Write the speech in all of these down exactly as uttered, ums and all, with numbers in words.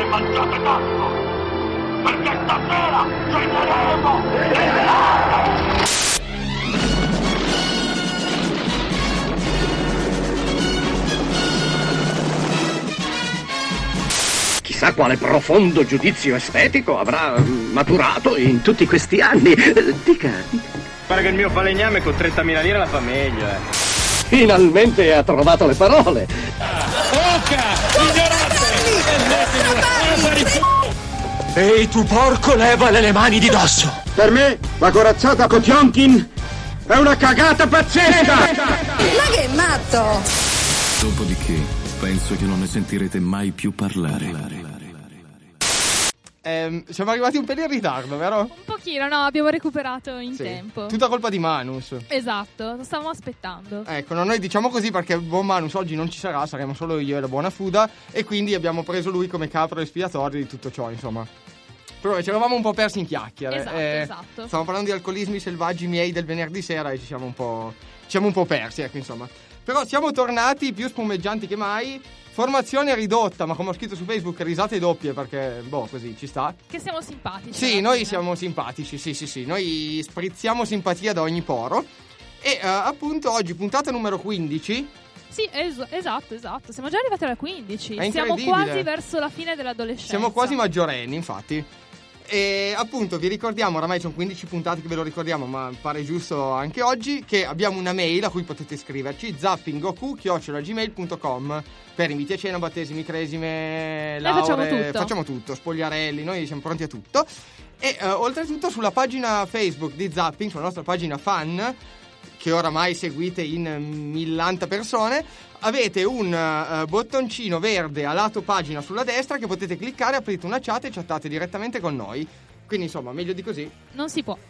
mangiate tanto, perché stasera ceneremo le velate! Chissà quale profondo giudizio estetico avrà maturato in tutti questi anni. Dica, dica. Pare che il mio falegname con trentamila lire la fa meglio, eh. Finalmente ha trovato le parole. Oca! Ignorante! Ehi tu porco, levale le mani di dosso! Per me la corazzata Potionkin è una cagata pazzesca! Ma che matto! Dopodiché penso che non ne sentirete mai più parlare. Eh, siamo arrivati un po' in ritardo, vero? Un pochino, no, abbiamo recuperato in sì. tempo. Tutta colpa di Manus. Esatto, lo stavamo aspettando. Ecco, no, noi diciamo così perché buon Manus oggi non ci sarà, saremo solo io e la buona Fuda, e quindi abbiamo preso lui come capro espiatorio di tutto ciò, insomma. Però ci eravamo un po' persi in chiacchiere. Esatto, eh, esatto. Stavamo parlando di alcolismi selvaggi miei del venerdì sera e ci siamo un po', ci siamo un po' persi, ecco, insomma. Però siamo tornati più spumeggianti che mai. Formazione ridotta, ma come ho scritto su Facebook, risate doppie perché, boh, così ci sta. Che siamo simpatici. Sì, noi siamo simpatici, sì, sì, sì. Noi sprizziamo simpatia da ogni poro. E uh, appunto oggi, puntata numero quindici. Sì, es- esatto, esatto. Siamo già arrivati alla quindici. È Siamo quasi verso la fine dell'adolescenza. Siamo quasi maggiorenni, infatti. E appunto vi ricordiamo, oramai sono quindici puntate che ve lo ricordiamo, ma pare giusto anche oggi, che abbiamo una mail a cui potete scriverci, zappinggoku chiocciola gmail punto com, per inviti a cena, battesimi, cresime, lauree, facciamo tutto. facciamo tutto, spogliarelli, noi siamo pronti a tutto. E uh, oltretutto sulla pagina Facebook di Zapping, sulla nostra pagina fan, che oramai seguite in millanta persone, avete un uh, bottoncino verde a lato pagina sulla destra che potete cliccare, aprite una chat e chattate direttamente con noi. Quindi insomma, meglio di così non si può.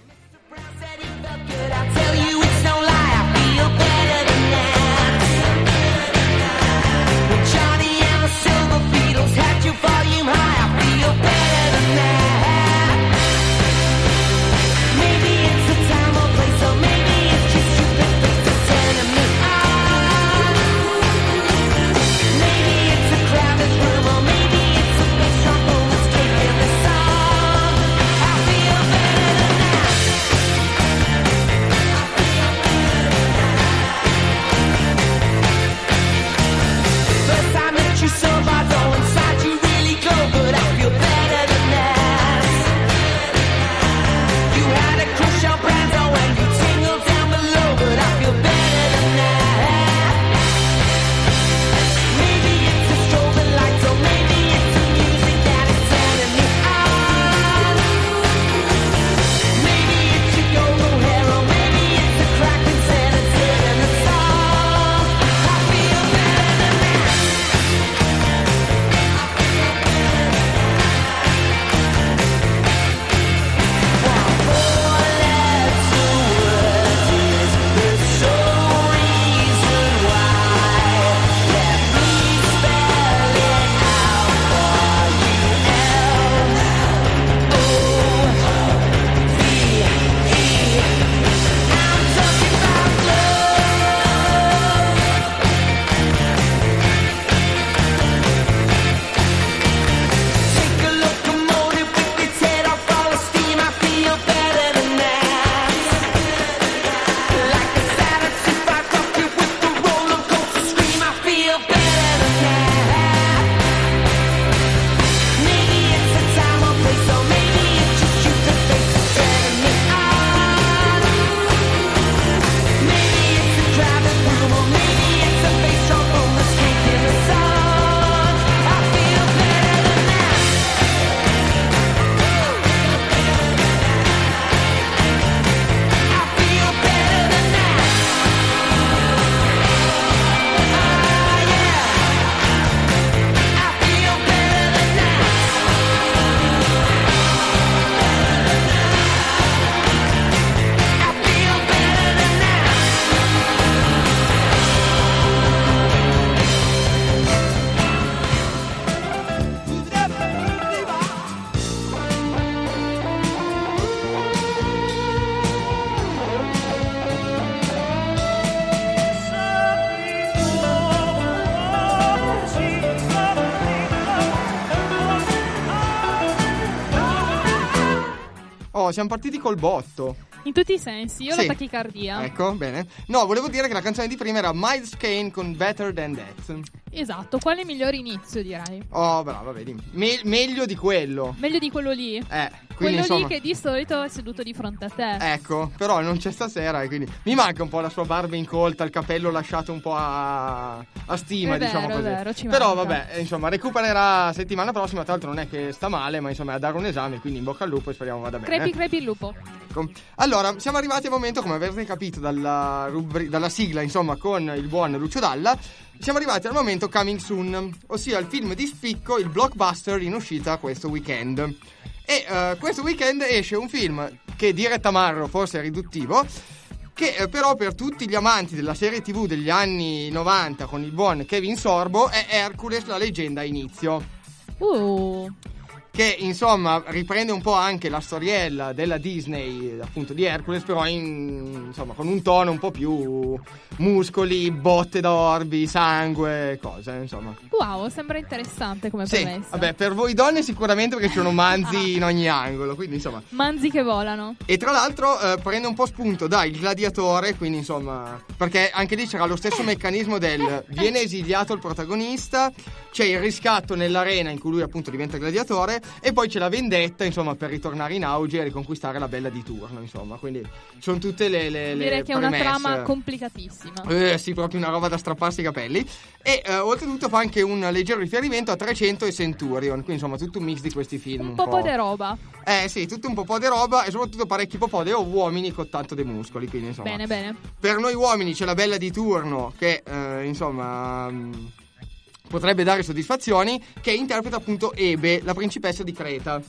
proprio, siamo partiti col botto. In tutti i sensi, io Sì. la tachicardia. Ecco, bene. No, volevo dire che la canzone di prima era Miles Kane con Better Than That. Esatto, quale migliore inizio direi? Oh, brava, vedi. Me- meglio di quello. Meglio di quello lì. Eh, quindi Quello insomma... lì che di solito è seduto di fronte a te. Ecco, però non c'è stasera e quindi mi manca un po' la sua barba incolta, il capello lasciato un po' a, a stima, È diciamo vero, così. è vero, ci Però manca. vabbè, eh, insomma, recupererà settimana prossima, tra l'altro non è che sta male, ma insomma è a dare un esame, quindi in bocca al lupo e speriamo vada bene. Crepi crepi il lupo. Ecco. Allora, siamo arrivati al momento, come avrete capito dalla, rubri- dalla sigla, insomma, con il buon Lucio Dalla, siamo arrivati al momento coming soon, ossia il film di spicco, il blockbuster in uscita questo weekend. E uh, questo weekend esce un film che dire tamarro forse è riduttivo, che eh, però per tutti gli amanti della serie tv degli anni novanta con il buon Kevin Sorbo è Hercules, la leggenda a inizio. Uh. Che insomma riprende un po' anche la storiella della Disney, appunto di Hercules, però in, insomma con un tono un po' più muscoli, botte da orbi, sangue, cose, insomma. Wow, sembra interessante come Sì, premessa. vabbè, per voi donne sicuramente perché ci sono manzi in ogni angolo, quindi insomma. Manzi che volano. E tra l'altro eh, prende un po' spunto da Il Gladiatore, quindi insomma, perché anche lì c'era lo stesso meccanismo del viene esiliato il protagonista, c'è il riscatto nell'arena in cui lui appunto diventa gladiatore e poi c'è la vendetta, insomma, per ritornare in auge e riconquistare la bella di turno, insomma, quindi sono tutte le, le, le Direi che è una premesse. trama complicatissima. Eh sì, proprio una roba da strapparsi i capelli. E eh, oltretutto fa anche un leggero riferimento a trecento e Centurion, quindi insomma tutto un mix di questi film. Un po' po' de roba. Eh sì, tutto un po' po' di roba e soprattutto parecchi po' po' di uomini con tanto dei muscoli, quindi insomma. Bene, bene. Per noi uomini c'è la bella di turno che eh, insomma mh, potrebbe dare soddisfazioni, che interpreta appunto Ebe, la principessa di Creta.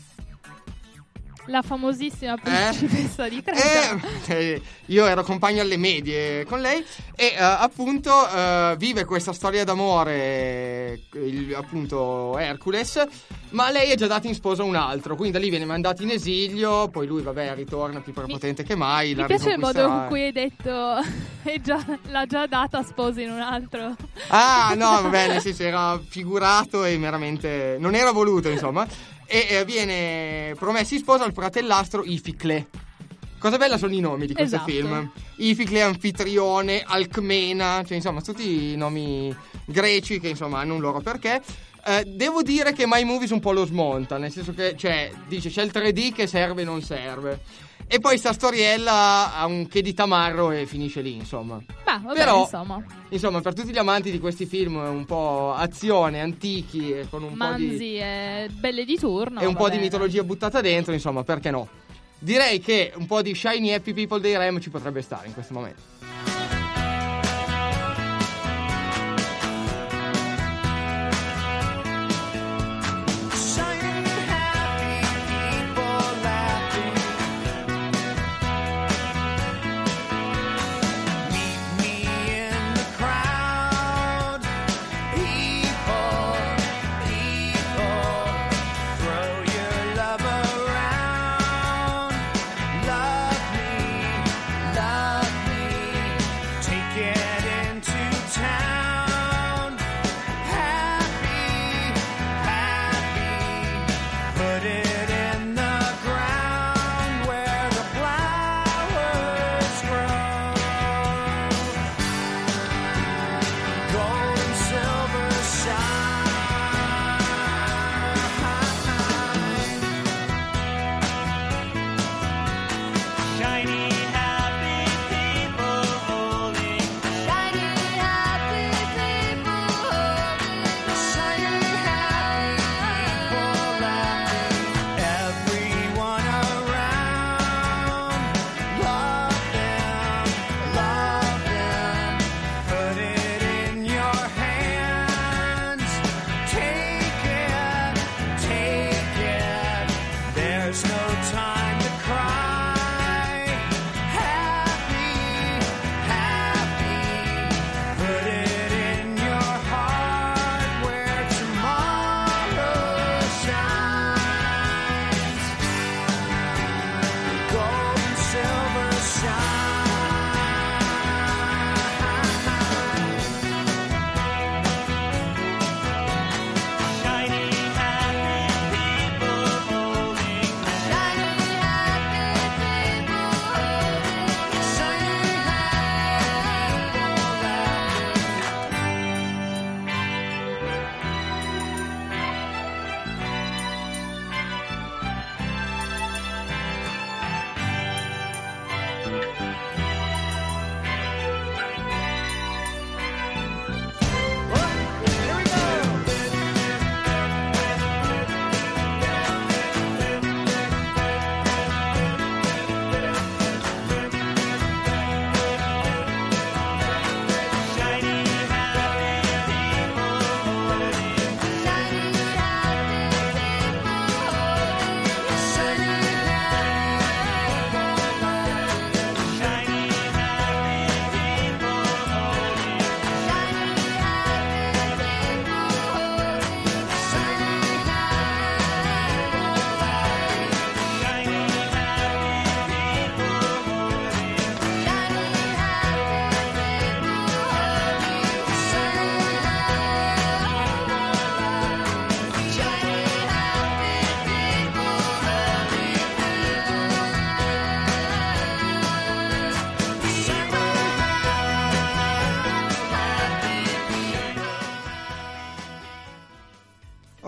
La famosissima principessa eh? di Creta. Eh, eh, io ero compagno alle medie con lei e uh, appunto uh, vive questa storia d'amore, il, appunto Hercules, ma lei è già data in sposa a un altro, quindi da lì viene mandato in esilio, poi lui vabbè ritorna più prepotente che mai. Mi la piace il modo riconquisterà. con cui hai detto è già, l'ha già data a sposa in un altro. Ah no, va bene, sì, sì, era figurato e meramente non era voluto, insomma. E eh, viene promesso in sposa al fratellastro Ificle. Cosa bella sono i nomi di questo Esatto. film. Ificle, Anfitrione, Alcmena, cioè insomma tutti i nomi greci che insomma hanno un loro perché. Eh, devo dire che My Movies un po' lo smonta, nel senso che cioè dice c'è il tre D che serve e non serve. E poi sta storiella ha un che di tamarro e finisce lì, insomma. Ma vabbè, Però, insomma. Insomma, per tutti gli amanti di questi film un po' azione, antichi e con un Manzi po' di e belle di turno. e un va po' di bene. mitologia buttata dentro, insomma, perché no? Direi che un po' di Shiny Happy People dei Rem ci potrebbe stare in questo momento.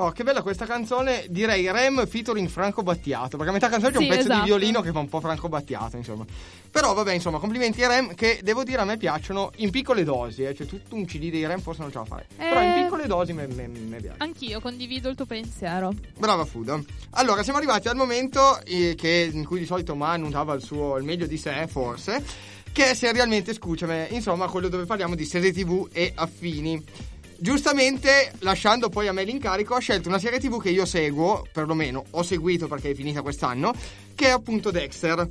però che bella questa canzone, direi Rem featuring Franco Battiato, perché a metà canzone c'è Sì, un pezzo esatto. di violino che fa un po' Franco Battiato, insomma. Però vabbè, insomma, complimenti a Rem, che devo dire a me piacciono in piccole dosi, eh. Cioè tutto un C D dei Rem forse non ce la fai, Eh, però in piccole dosi mi piace. Anch'io condivido il tuo pensiero. Brava Fudo. Allora, siamo arrivati al momento eh, che, in cui di solito Manu dava il suo il meglio di sé, forse, che è Serialmente Scusami, insomma, quello dove parliamo di serie tivù e affini. Giustamente, lasciando poi a me l'incarico, ho scelto una serie tivù che io seguo, perlomeno ho seguito perché è finita quest'anno, che è appunto Dexter.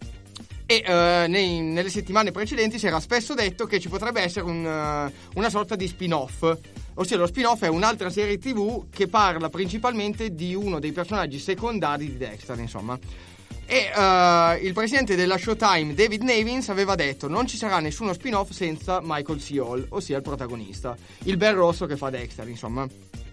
E uh, nei, nelle settimane precedenti si era spesso detto che ci potrebbe essere un, uh, una sorta di spin-off, ossia lo spin-off è un'altra serie tivù che parla principalmente di uno dei personaggi secondari di Dexter, insomma. E uh, il presidente della Showtime, David Nevins, aveva detto: non ci sarà nessuno spin-off senza Michael C. Hall, ossia il protagonista, il bel rosso che fa Dexter, insomma.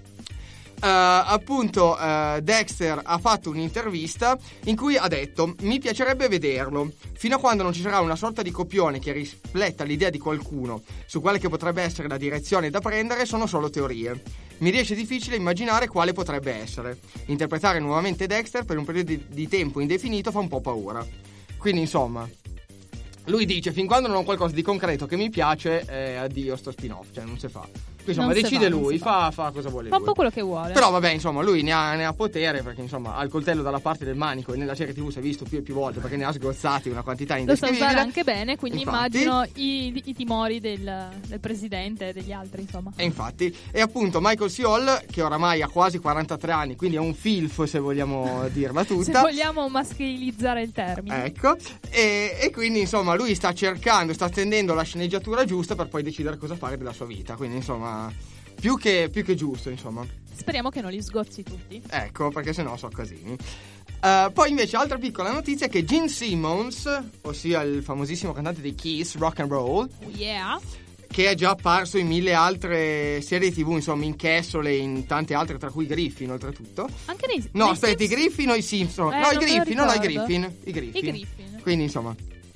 Uh, appunto uh, Dexter ha fatto un'intervista in cui ha detto: mi piacerebbe vederlo, fino a quando non ci sarà una sorta di copione che rifletta l'idea di qualcuno su quale che potrebbe essere la direzione da prendere, sono solo teorie. Mi riesce difficile immaginare quale potrebbe essere. Interpretare nuovamente Dexter per un periodo di, di tempo indefinito fa un po' paura. Quindi insomma, lui dice: fin quando non ho qualcosa di concreto che mi piace, eh, addio sto spin-off, cioè non si fa. Insomma, Non decide fa, lui, fa. fa, fa cosa vuole Fa un lui. po' quello che vuole. Però vabbè, insomma, lui ne ha, ne ha potere, perché insomma ha il coltello dalla parte del manico e nella serie tivù si è visto più e più volte perché ne ha sgozzati una quantità Lo sa indescrivibile. usare anche bene, quindi Infatti. immagino i, i timori del, del presidente e degli altri, insomma. E infatti, e appunto Michael C. Hall, che oramai ha quasi quarantatré anni, quindi è un filf se vogliamo dirla tutta. Se vogliamo maschilizzare il termine. Ecco, e, e quindi insomma lui sta cercando, sta attendendo la sceneggiatura giusta per poi decidere cosa fare della sua vita. Quindi insomma, più che, più che giusto, insomma. Speriamo che non li sgozzi tutti. Ecco, perché sennò so casini. Uh, poi invece altra piccola notizia è che Gene Simmons, ossia il famosissimo cantante dei Kiss, Rock and Roll, Oh yeah. che è già apparso in mille altre serie tivù, insomma, in Castle e in tante altre, tra cui Griffin, oltretutto. Anche nei No, nei aspetta, Sims- i Griffin o i Simpson? Eh, no, i non me lo Griffin, no, no, i ricordo. Griffin. I Griffin. I Griffin. Quindi, insomma.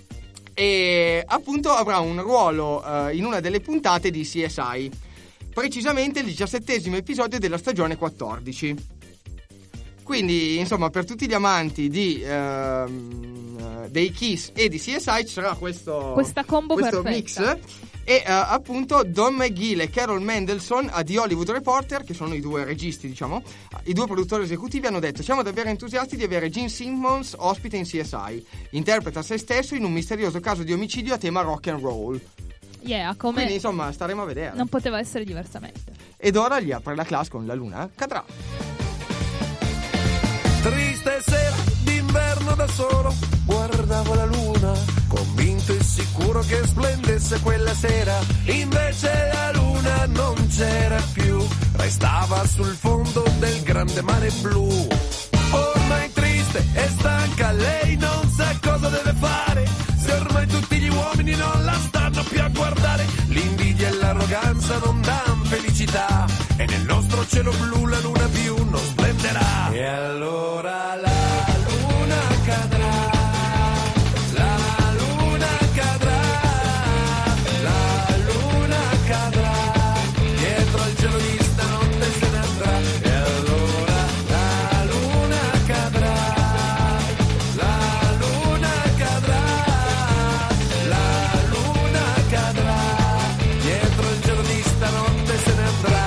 E appunto avrà un ruolo uh, in una delle puntate di C S I. Precisamente il diciassettesimo episodio della stagione quattordici. Quindi, insomma, per tutti gli amanti di ehm, dei Kiss e di C S I ci sarà questo Questa combo questo perfetta. mix. E uh, appunto Don McGill e Carol Mendelssohn a The Hollywood Reporter, che sono i due registi, diciamo, i due produttori esecutivi, hanno detto: siamo davvero entusiasti di avere Gene Simmons ospite in C S I. Interpreta se stesso in un misterioso caso di omicidio a tema rock and roll. Yeah, come Quindi insomma staremo a vedere. non poteva essere diversamente. Ed ora gli apre la classe con La luna cadrà. Triste sera d'inverno da solo, guardavo la luna, convinto e sicuro che splendesse quella sera. Invece la luna non c'era più, restava sul fondo del grande mare blu. Ormai triste e stanca, lei non sa cosa deve fare, se ormai tutti gli uomini non la stanno più a guardare. L'invidia e l'arroganza non dan felicità, e nel nostro cielo blu la luna più non splenderà. E allora la luna cadrà, la luna cadrà, la luna cadrà, dietro al cielo di stanotte se ne andrà. E allora la luna cadrà, la luna cadrà, la luna cadrà, dietro il cielo di stanotte se ne andrà.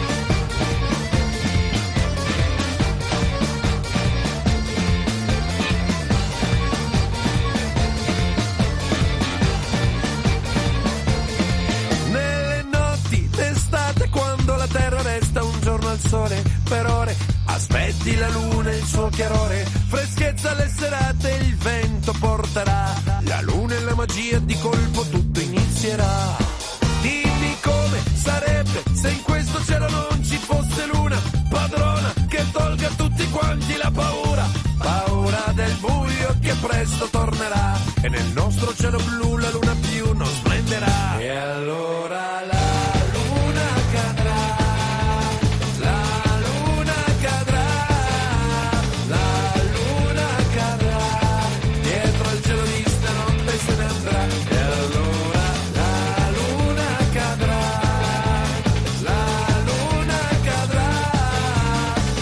Nelle notti d'estate, quando la terra resta un giorno al sole per ore, aspetti la luna e il suo chiarore, freschezza le serate, il vento porterà la luna e la magia, di colpo tutto inizierà. Dimmi come sarebbe se in questo cielo non ci fosse luna, padrona che tolga a tutti quanti la paura, paura del buio che presto tornerà, e nel nostro cielo blu la luna più non splenderà. E allora la luna cadrà, la luna cadrà, la luna cadrà, dietro al cielo di stanotte se ne andrà. E allora la luna cadrà, la luna cadrà,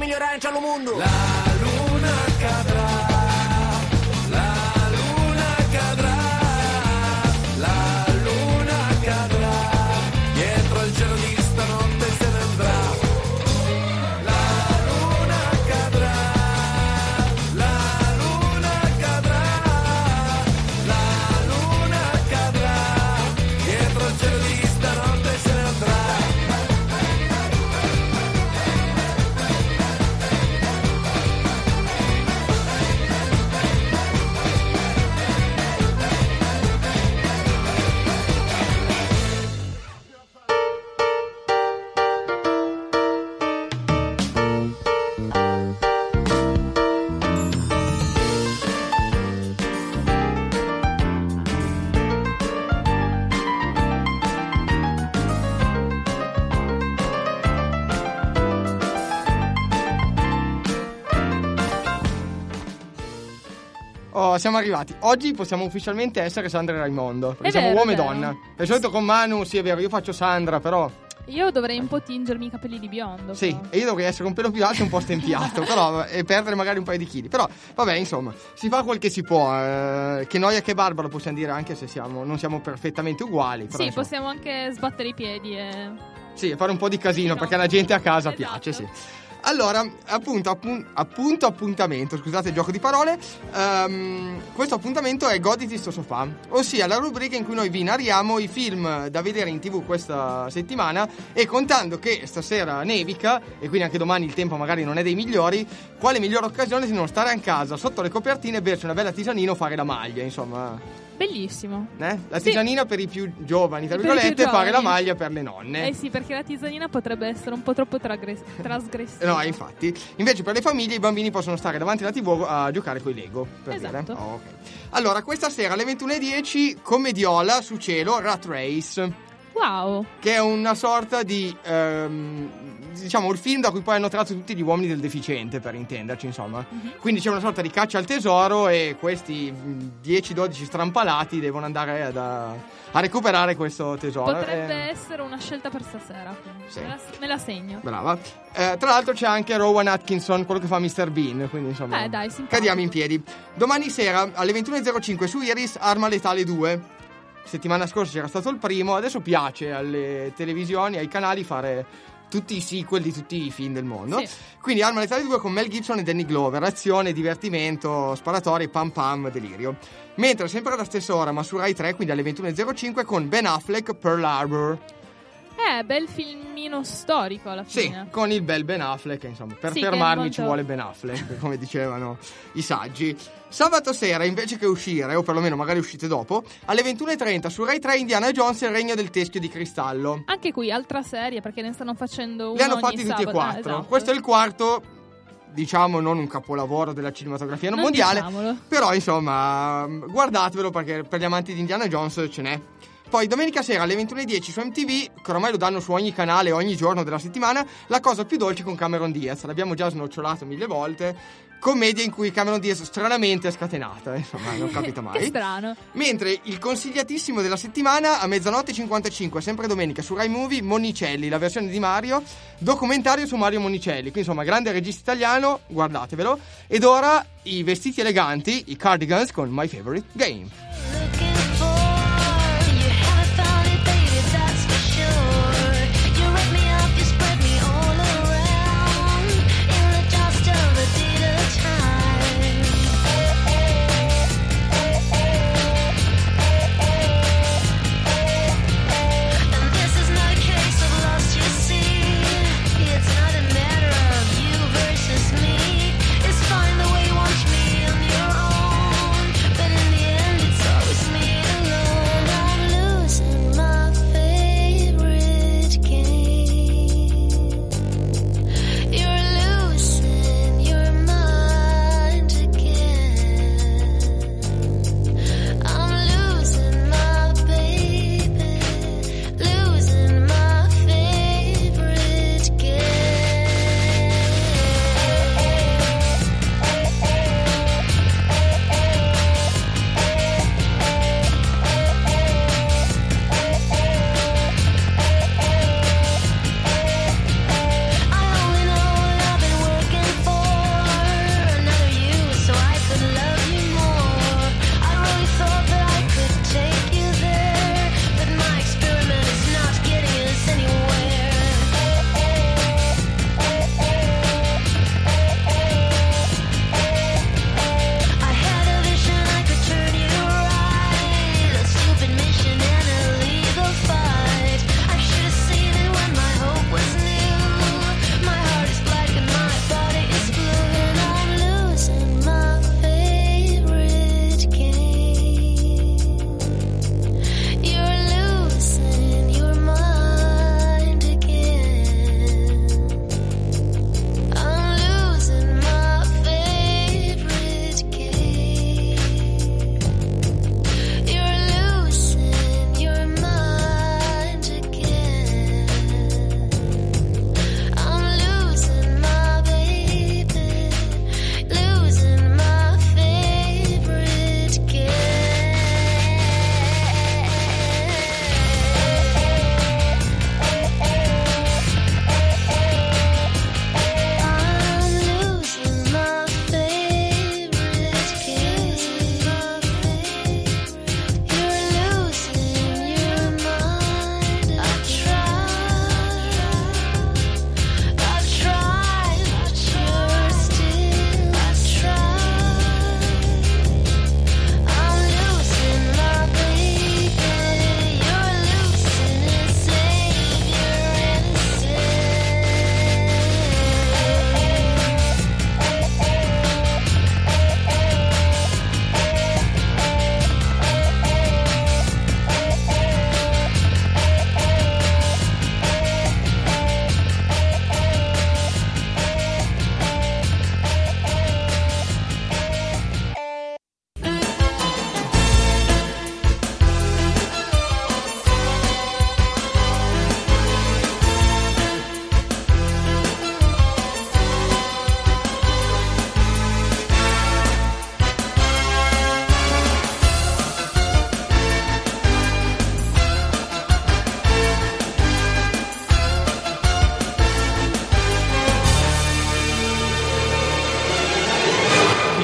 migliorare in cielo mondo. La luna cadrà, la luna cadrà, la luna cadrà, dietro il cielo di stanotte se ne andrà. La luna cadrà, la luna cadrà, la luna cadrà, dietro il cielo di stanotte se ne andrà. Oh, siamo arrivati. Oggi possiamo ufficialmente essere Sandra e Raimondo. Perché È siamo vero, uomo e è vero. donna. Per solito con Manu, sì è vero, io faccio Sandra, però. Io dovrei un po' tingermi i capelli di biondo. Sì, però. e io dovrei essere un pelo più alto e un po' stempiato, però, e perdere magari un paio di chili. Però, vabbè, insomma, si fa quel che si può. Eh, che noia che barba lo possiamo dire anche se siamo, non siamo perfettamente uguali. Però, Sì, insomma, possiamo anche sbattere i piedi e... sì, fare un po' di casino, No. perché alla gente a casa Esatto. piace, sì. Allora, appunto, appun- appunto, appuntamento, scusate il gioco di parole. Ehm, questo appuntamento è Goditi sto sofà, ossia la rubrica in cui noi vi narriamo i film da vedere in tv questa settimana, e contando che stasera nevica e quindi anche domani il tempo magari non è dei migliori, quale migliore occasione se non stare a casa sotto le copertine, berci una bella tisanina o fare la maglia, insomma. Bellissimo. Eh? La Sì. tisanina per i più giovani, tra Per i più virgolette, e fare la giovani. maglia per le nonne. Eh sì, perché la tisanina potrebbe essere un po' troppo tragres- trasgressiva. No, infatti. Invece per le famiglie i bambini possono stare davanti alla tivù a giocare con i Lego, per Esatto. dire. Oh, ok. Allora, questa sera alle ventuno e dieci, commediola su cielo, Rat Race, Wow. che è una sorta di ehm, diciamo il film da cui poi hanno tratto tutti gli uomini del deficiente, per intenderci, insomma. Mhm. Quindi c'è una sorta di caccia al tesoro e questi dieci dodici strampalati devono andare ad- a, a recuperare questo tesoro. Potrebbe Eh, essere una scelta per stasera. Sì. Me, la, me la segno. Brava. Eh, tra l'altro c'è anche Rowan Atkinson, quello che fa mister Bean, quindi insomma Eh, dai, simpatico. cadiamo in piedi. Domani sera alle ventuno e zero cinque su Iris, Arma Letale due. Settimana scorsa c'era stato il primo, adesso piace alle televisioni, ai canali fare tutti i sequel di tutti i film del mondo. Sì. Quindi Arma Letale due con Mel Gibson e Danny Glover, azione, divertimento, sparatori, pam pam, delirio. Mentre sempre alla stessa ora, ma su Rai tre, quindi alle ventuno e zero cinque, con Ben Affleck, Pearl Harbor. Eh, bel filmino storico alla Sì, fine. con il bel Ben Affleck, insomma, per Sì, che è fermarmi molto- ci vuole Ben Affleck, come dicevano i saggi. Sabato sera, invece che uscire, o perlomeno magari uscite dopo, alle ventuno e trenta su Rai tre, Indiana Jones e il regno del teschio di cristallo. Anche qui, altra serie, perché ne stanno facendo uno Li hanno ogni fatti tutti e sabato. quattro. Ah, esatto. Questo è il quarto, diciamo, non un capolavoro della cinematografia non Non mondiale, diciamolo. però insomma, guardatevelo perché per gli amanti di Indiana Jones ce n'è. Poi domenica sera alle ventuno e dieci su M T V, che ormai lo danno su ogni canale ogni giorno della settimana, La cosa più dolce con Cameron Diaz. L'abbiamo già snocciolato mille volte. Commedia in cui Cameron Diaz stranamente è scatenata, insomma, non capito mai. Che strano. Mentre il consigliatissimo della settimana, a mezzanotte e cinquantacinque, sempre domenica, su Rai Movie, Monicelli, la versione di Mario, documentario su Mario Monicelli. Quindi insomma, grande regista italiano, guardatevelo. Ed ora i vestiti eleganti, i Cardigans con My Favorite Game. It's fine the way you want me on your own, but in the end it's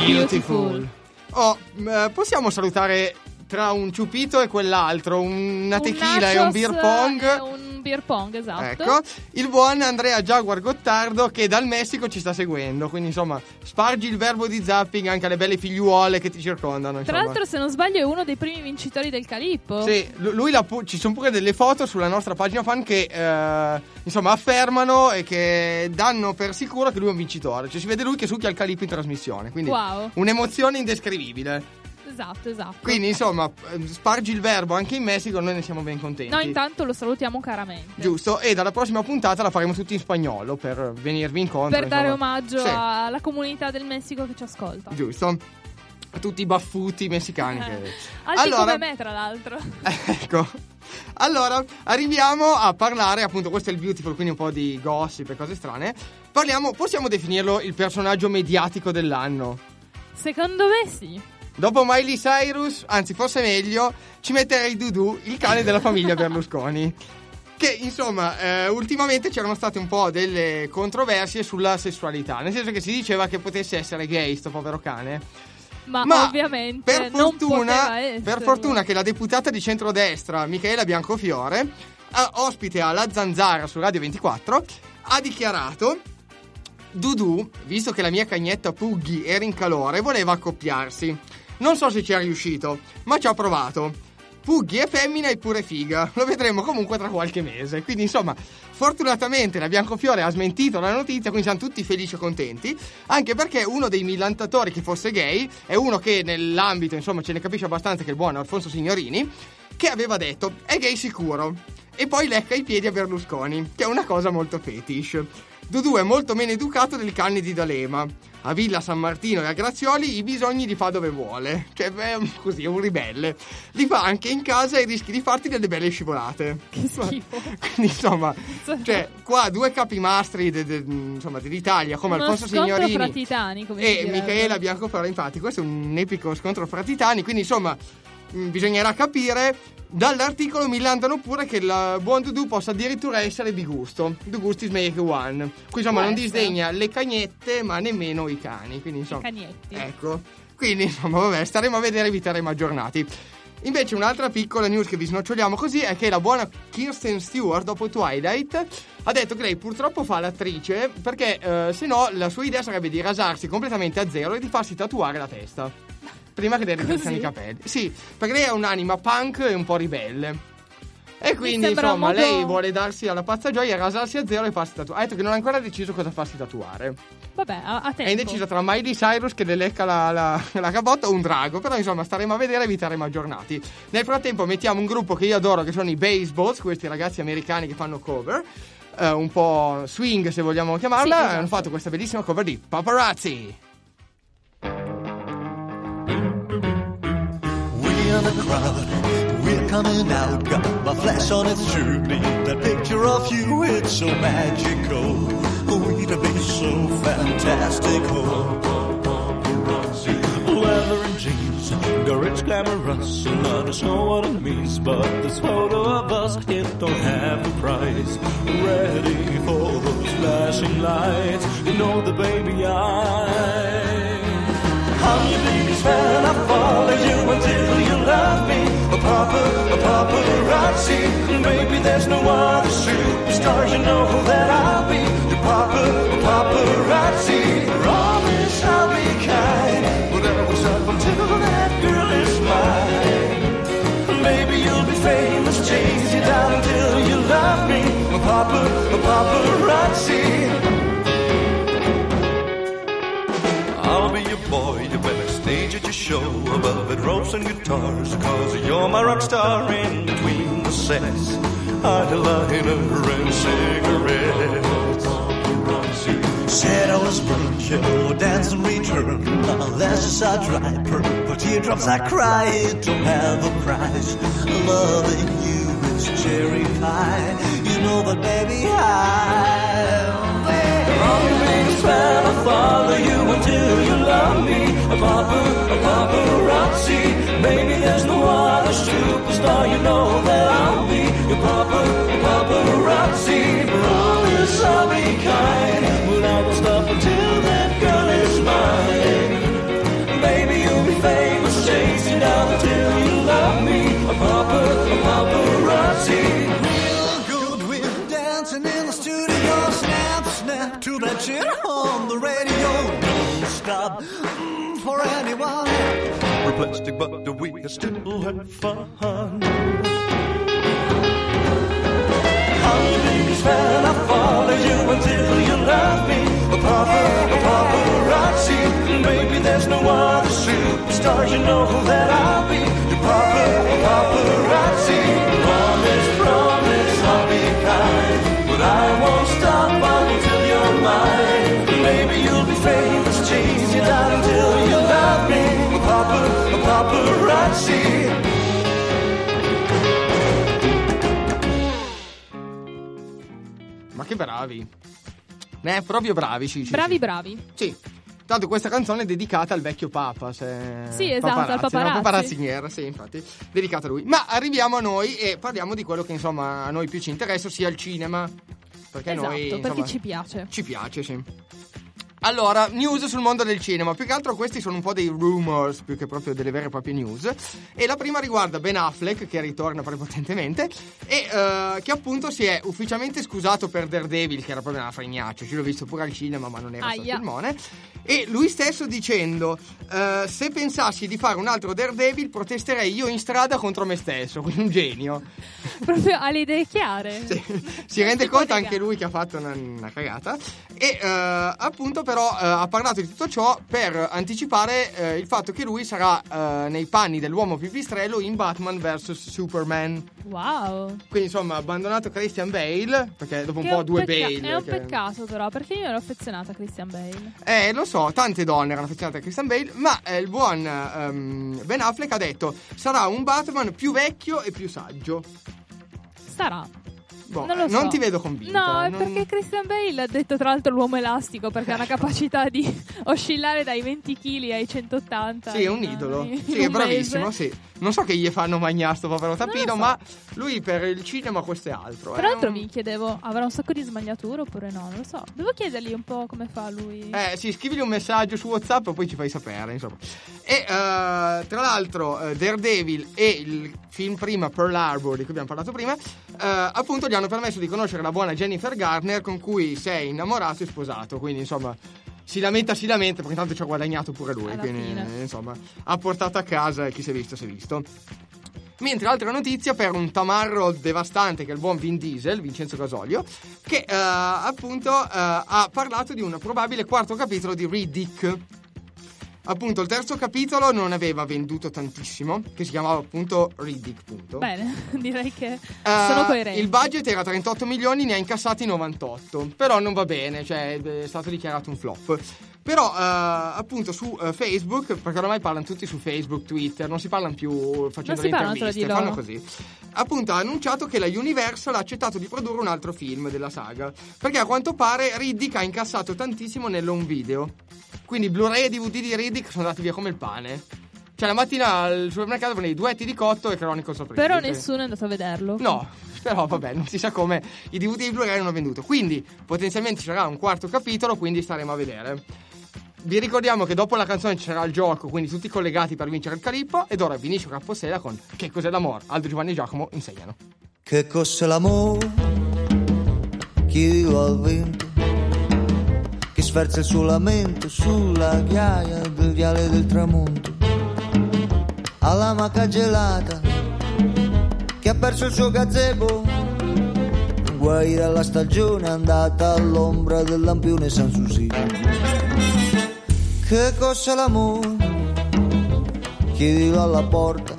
Beautiful. Oh, eh, possiamo salutare tra un ciupito e quell'altro, una Un tequila e un nachos beer pong. e un beer pong, esatto. Ecco, il buon Andrea Jaguar Gottardo che dal Messico ci sta seguendo, quindi insomma spargi il verbo di zapping anche alle belle figliuole che ti circondano, Tra insomma. l'altro, se non sbaglio, è uno dei primi vincitori del Calippo. Sì, lu- lui la pu- ci sono pure delle foto sulla nostra pagina fan che eh, insomma affermano e che danno per sicuro che lui è un vincitore. Cioè si vede lui che succhia il Calippo in trasmissione, quindi Wow. un'emozione indescrivibile. Esatto, esatto. Quindi insomma spargi il verbo anche in Messico, noi ne siamo ben contenti. Noi intanto lo salutiamo caramente. Giusto, e dalla prossima puntata la faremo tutti in spagnolo per venirvi incontro. Per dare insomma. omaggio Sì. alla comunità del Messico che ci ascolta. Giusto. A tutti i baffuti messicani. Eh. Che... Alti allora, come me, tra l'altro. ecco. Allora, arriviamo a parlare, appunto, questo è il Beautiful, quindi un po' di gossip e cose strane. Parliamo, possiamo definirlo il personaggio mediatico dell'anno. Secondo me sì. Dopo Miley Cyrus, anzi forse meglio, ci metterei Dudu, il cane della famiglia Berlusconi. Che insomma, eh, ultimamente c'erano state un po' delle controversie sulla sessualità, nel senso che si diceva che potesse essere gay sto povero cane. Ma, Ma ovviamente per non fortuna, poteva essere. per fortuna che la deputata di centrodestra Michaela Biancofiore, eh, ospite alla Zanzara su Radio ventiquattro, ha dichiarato: Dudu, visto che la mia cagnetta Puggy era in calore, voleva accoppiarsi. Non so se ci è riuscito, ma ci ha provato. Puggy è femmina e pure figa. Lo vedremo comunque tra qualche mese. Quindi insomma, fortunatamente la Biancofiore ha smentito la notizia, quindi siamo tutti felici e contenti. Anche perché uno dei millantatori che fosse gay è uno che nell'ambito, insomma, ce ne capisce abbastanza, che è il buon Alfonso Signorini, che aveva detto: è gay sicuro. E poi lecca i piedi a Berlusconi, che è una cosa molto fetish. Dudu è molto meno educato del cane di D'Alema. A Villa San Martino e a Grazioli i bisogni li fa dove vuole. Cioè, beh, così, è un ribelle. Li fa anche in casa e rischi di farti delle belle scivolate. Che schifo. Quindi, insomma, cioè, qua due capimastri de, de, insomma, dell'Italia, come Uno Alfonso scontro Signorini fra titani, come si e direbbe. Michaela Biancofiore. Infatti, questo è un epico scontro fra titani. Quindi, insomma, mh, bisognerà capire. Dall'articolo mi landano pure che il buon Dudu possa addirittura essere bigusto. The gustis make one. Qui insomma Può non essere. disdegna le cagnette, ma nemmeno i cani. Quindi insomma. Cagnetti. Ecco. Quindi insomma, vabbè, staremo a vedere e vi terremo aggiornati. Invece un'altra piccola news che vi snoccioliamo così è che la buona Kirsten Stewart, dopo Twilight, ha detto che lei purtroppo fa l'attrice perché eh, se no la sua idea sarebbe di rasarsi completamente a zero e di farsi tatuare la testa prima che le ricrescano i capelli. Sì, perché lei ha un'anima punk e un po' ribelle. E quindi sembra insomma modo- lei vuole darsi alla pazza gioia, rasarsi a zero e farsi tatuare. Ha detto che non ha ancora deciso cosa farsi tatuare. Vabbè, a, a tempo. È indecisa tra Miley Cyrus che le lecca la, la, la cabotta o un drago. Però insomma staremo a vedere e vi terremo aggiornati. Nel frattempo mettiamo un gruppo che io adoro, che sono i Baseballs, questi ragazzi americani che fanno cover, eh, un po' swing se vogliamo chiamarla. Sì, esatto. Hanno fatto questa bellissima cover di Paparazzi. We are the crowd, we're coming out. Got my flash on, it's true. Need that picture of you, it's so magical. We'd be so fantastical. Leather and jeans, the rich glamorous. None of us know what it means, but this photo of us, it don't have a price. Ready for those flashing lights, you know the baby eyes. I'm your biggest fan, I follow you until you love me. A papa, a paparazzi. Baby, there's no other superstar, you know that I'll be your papa, a paparazzi. Promise I'll be kind, whatever was up until that girl is mine. Baby, you'll be famous, chase you down until you love me. A papa, a paparazzi. I'll be your boy, you better stage at your show above it, ropes and guitars, cause you're my rock star in between the sets, eyeliner and cigarettes. Said I was broke, you know, dance and return. Now that's just a dry pearl, but teardrops I cry, it don't have a price. Loving you is cherry pie, you know that baby I'm I'm your biggest fan, I follow you until you love me. A papa, a paparazzi. Baby, there's no other superstar, you know that I'll be your papa, a paparazzi. Promise I'll be kind, but I won't stop until that girl is mine. job mm, for anyone. We're plastic, but we still have fun. I'm the biggest fan, I follow you until you love me. A papa, a paparazzi. Baby, there's no other superstar, you know that I'll be your papa, a paparazzi. Promise, promise, I'll be kind, but I won't stop until you're mine. Maybe you'll be famous, chase you down until you love me. A papa, a paparazzi. Ma che bravi. Eh, proprio bravi, sì, sì. Bravi, sì. bravi. Sì. Tanto questa canzone è dedicata al vecchio Papa. Se... Sì, esatto, al paparazzi. No, paparazziniera, sì, infatti, dedicata a lui. Ma arriviamo a noi e parliamo di quello che insomma a noi più ci interessa, ossia il cinema. Perché esatto, noi, perché insomma, ci piace. Ci piace, sì. Allora, news sul mondo del cinema. Più che altro questi sono un po' dei rumors, più che proprio delle vere e proprie news. E la prima riguarda Ben Affleck, che ritorna prepotentemente, e uh, che appunto si è ufficialmente scusato per Daredevil, che era proprio una fregnaccia. Ci l'ho visto pure al cinema, ma non era Aia. stato filmone. E lui stesso dicendo, uh, se pensassi di fare un altro Daredevil, protesterei io in strada contro me stesso. Quindi un genio. Proprio ha le idee chiare. Sì. Si rende conto anche lui che ha fatto una, una cagata. E uh, appunto per però eh, ha parlato di tutto ciò per anticipare eh, il fatto che lui sarà eh, nei panni dell'uomo pipistrello in Batman versus Superman. Wow. Quindi insomma ha abbandonato Christian Bale, perché dopo che un po' due pecca- Bale. È un che... peccato però, perché io ero affezionata a Christian Bale. Eh, lo so, tante donne erano affezionate a Christian Bale, ma eh, il buon um, Ben Affleck ha detto sarà un Batman più vecchio e più saggio. Sarà. Boh, non lo so. Non ti vedo convinta. No, è non... perché Christian Bale ha detto tra l'altro l'uomo elastico, perché ha una capacità di oscillare dai venti chili ai centottanta. Sì, è un in, idolo. in Sì, è un bravissimo, mese. sì. Non so che gli fanno mangiare sto povero tapino, so. ma lui per il cinema questo è altro. Tra eh. l'altro mi chiedevo, avrà un sacco di smagliature oppure no? Non lo so. Devo chiedergli un po' come fa lui. Eh, sì, scrivigli un messaggio su WhatsApp e poi ci fai sapere, insomma. E uh, tra l'altro uh, Daredevil e il film prima Pearl Harbor, di cui abbiamo parlato prima, uh, appunto gli hanno permesso di conoscere la buona Jennifer Garner, con cui sei innamorato e sposato. Quindi insomma si lamenta, si lamenta, perché tanto ci ha guadagnato pure lui. Alla quindi fine. insomma ha portato a casa e chi si è visto si è visto. Mentre altra notizia per un tamarro devastante che è il buon Vin Diesel, Vincenzo Gasolio, che uh, appunto uh, ha parlato di un probabile quarto capitolo di Riddick. Appunto il terzo capitolo non aveva venduto tantissimo, che si chiamava appunto Riddick, punto. Bene, direi che uh, sono coerenti. Il budget era trentotto milioni, ne ha incassati novantotto, però non va bene, cioè è stato dichiarato un flop. Però uh, appunto su uh, Facebook, perché ormai parlano tutti su Facebook, Twitter, non si parlano più facendo si le parlano interviste, tra di fanno loro. così. Appunto ha annunciato che la Universal ha accettato di produrre un altro film della saga, perché a quanto pare Riddick ha incassato tantissimo nell'home video. Quindi Blu-ray e D V D di Riddick sono andati via come il pane. Cioè la mattina al supermercato prendevi duetti di cotto e Chronicle sopra. Però nessuno è andato a vederlo. No, però vabbè, non si sa come i D V D e i Blu-ray hanno venduto. Quindi potenzialmente ci sarà un quarto capitolo, quindi staremo a vedere. Vi ricordiamo che dopo la canzone ci sarà il gioco, quindi tutti collegati per vincere il Calippo. Ed ora Vinicio Capposella con Che cos'è l'amore? Aldo, Giovanni e Giacomo insegnano. Che cos'è l'amore? Chiedilo al vento che sferza il suo lamento sulla ghiaia del viale del tramonto, alla maca gelata che ha perso il suo gazebo, guaire alla stagione andata all'ombra del lampione San Susino. Che cos'è l'amore? Chiedilo alla porta,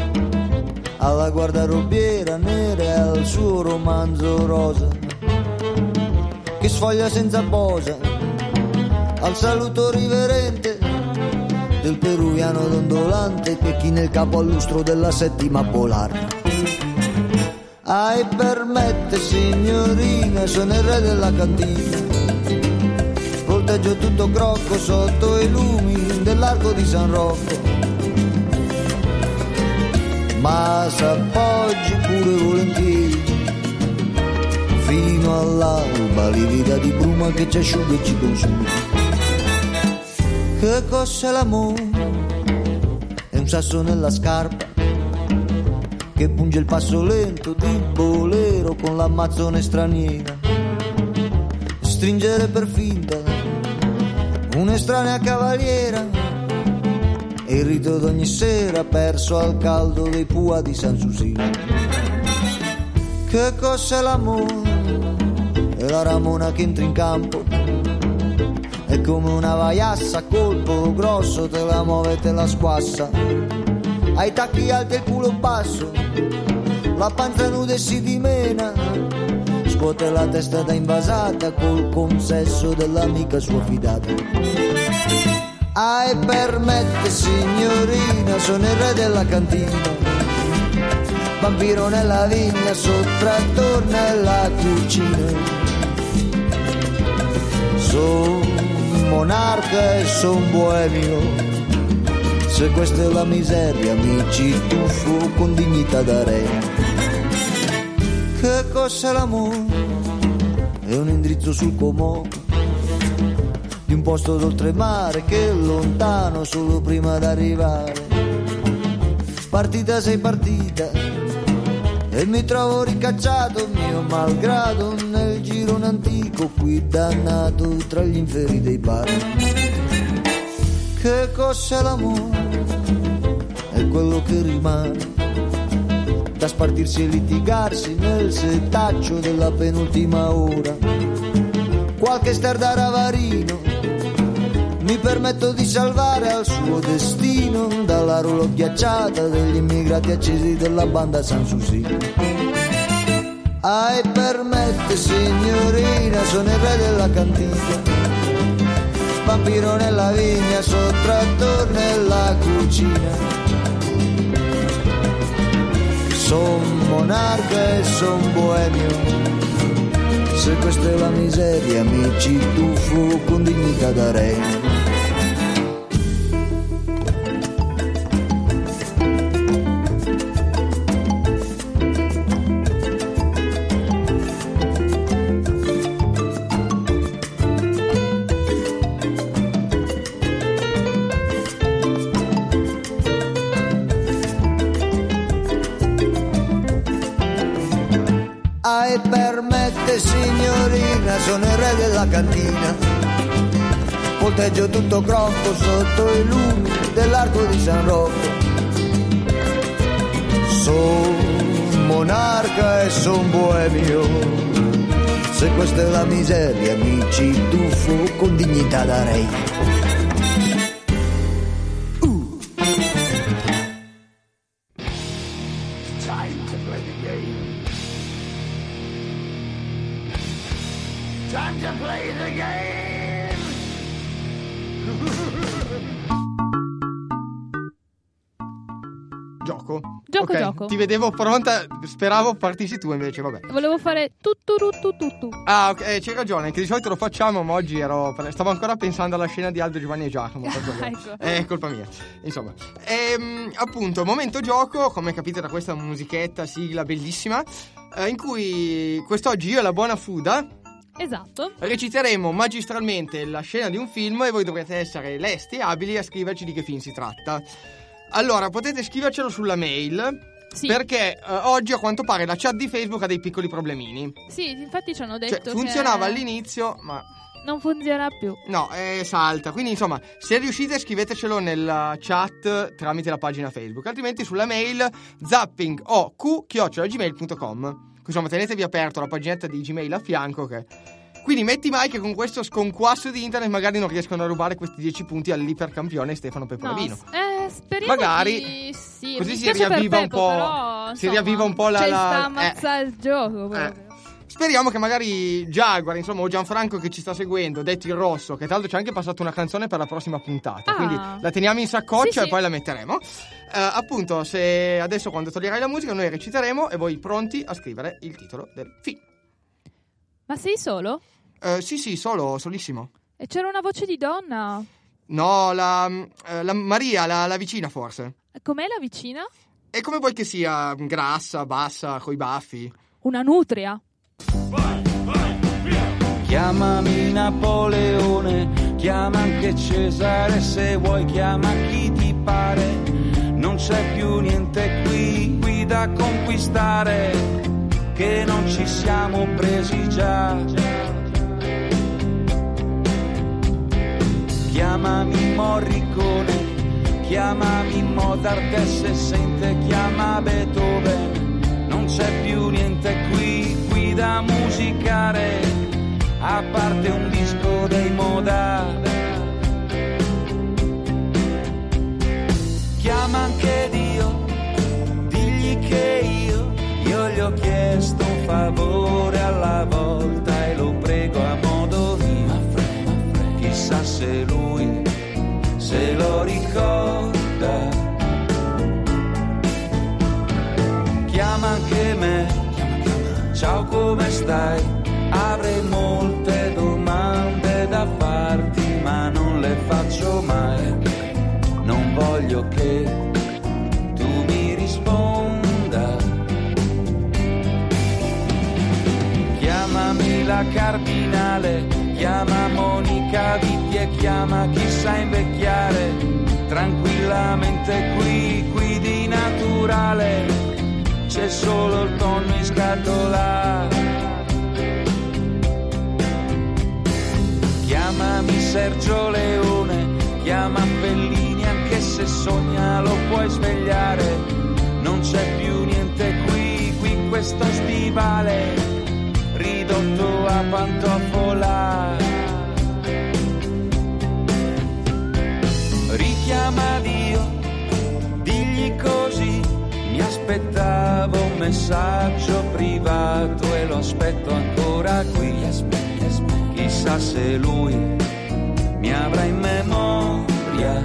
alla guardarobiera nera e al suo romanzo rosa che sfoglia senza posa, al saluto riverente del peruviano dondolante che china il capo al lustro della settima polare. Ai permette signorina, sono il re della cantina, volteggio tutto crocco sotto i lumi dell'arco di San Rocco, ma s'appoggi pure volentieri fino all'alba, livida di bruma che ci asciuga e ci consuma. Che cos'è l'amore? È un sasso nella scarpa che punge il passo lento di bolero con l'ammazzone straniera, stringere per finta un'estranea cavaliera, e il rito d'ogni sera perso al caldo dei Pua di San Susino. Che cos'è l'amore? È la Ramona che entra in campo, è come una vaiassa a colpo grosso, te la muove e te la squassa, ai tacchi alti e il culo basso, la panza nuda e si dimena, scuote la testa da invasata col consesso dell'amica sua fidata. Ah, e permette signorina, sono il re della cantina, vampiro nella vigna, sottrattore nella cucina. Son monarca e son boemio, se questa è la miseria mi ci tuffo con dignità da re. Che cos'è l'amore? È un indirizzo sul Comò, di un posto d'oltremare che è lontano solo prima d'arrivare. Partita sei partita e mi trovo ricacciato mio malgrado nel girone antico qui dannato tra gli inferi dei bar. Che cos'è l'amore? È quello che rimane da spartirsi e litigarsi nel setaccio della penultima ora. Qualche star da Ravarino mi permetto di salvare al suo destino dalla rulo ghiacciata degli immigrati accesi della banda San Susino. Ah, e permette signorina, sono il re della cantina, vampiro nella vigna, sottrattore nella cucina. Son monarca e son boemio, se questa è la miseria mi ci tuffo con dignità da re. E permette signorina, sono il re della cantina, volteggio tutto crocco sotto i lumi dell'arco di San Rocco. Son monarca e son boemio, se questa è la miseria mi ci tuffo con dignità da re. Gioco? Gioco, okay. gioco. Ti vedevo pronta, speravo partissi tu invece, vabbè. Volevo fare tutto tutto tutto. Ah, ok, eh, c'hai ragione, che di solito lo facciamo, ma oggi ero stavo ancora pensando alla scena di Aldo, Giovanni e Giacomo. Ecco. È colpa mia. Insomma, ehm, appunto, momento gioco, come capite da questa musichetta, sigla bellissima, eh, in cui quest'oggi io e la buona Fuda esatto reciteremo magistralmente la scena di un film e voi dovrete essere lesti e abili a scriverci di che film si tratta. Allora, potete scrivercelo sulla mail, sì, perché eh, oggi a quanto pare la chat di Facebook ha dei piccoli problemini. Sì, infatti ci hanno detto cioè, funzionava che all'inizio, ma non funziona più. No, eh, salta. Quindi, insomma, se riuscite scrivetecelo nella chat tramite la pagina Facebook, altrimenti sulla mail zappingoq chiocciola gmail punto com. Insomma, tenetevi aperto la paginetta di Gmail a fianco che... Quindi metti mai che con questo sconquasso di internet magari non riescono a rubare questi dieci punti all'ipercampione Stefano Pecorino. No, eh, speriamo magari di... sì, così si piace riavviva per Peppo, un po'. però, si insomma, riavviva un po' la. C'è la sta ammazza eh. il gioco proprio. Eh. Speriamo che magari Jaguar, insomma, o Gianfranco che ci sta seguendo, detto il Rosso, che tra l'altro ci ha anche passato una canzone per la prossima puntata. Ah. Quindi la teniamo in saccoccia, sì, e sì, poi la metteremo. Uh, appunto, se adesso quando toglierai la musica, noi reciteremo e voi pronti a scrivere il titolo del film. Ma sei solo? Uh, sì, sì, solo, solissimo. E c'era una voce di donna? No, la, uh, la Maria, la, la vicina forse. Com'è la vicina? E come vuoi che sia? Grassa, bassa, coi baffi? Una nutria. Vai, vai, via! Chiamami Napoleone, chiama anche Cesare, se vuoi chiama chi ti pare. Non c'è più niente qui, qui da conquistare, che non ci siamo presi già. chiamami Morricone, chiamami Mozart e se sente chiama Beethoven. Non c'è più niente qui, qui da musicare, a parte un disco dei Moda. Chiama anche Dio, digli che io, io gli ho chiesto un favore alla volta e lo prego a modo mio. Chissà se lui se lo ricorda. Chiama anche me, ciao come stai? Avrei molte domande da farti ma non le faccio mai. Non voglio che tu mi risponda. Chiamami la Cardinale, chiama Monica Vitti e chiama chi sa invecchiare tranquillamente qui, qui di naturale c'è solo il tonno in scatola. Chiamami Sergio Leone, chiama Fellini, anche se sogna lo puoi svegliare. Non c'è più niente qui, qui questo stivale ridotto a pantofola. Richiama Dio, digli così, mi aspettavo un messaggio privato e lo aspetto ancora qui. Chissà se lui mi avrà in memoria.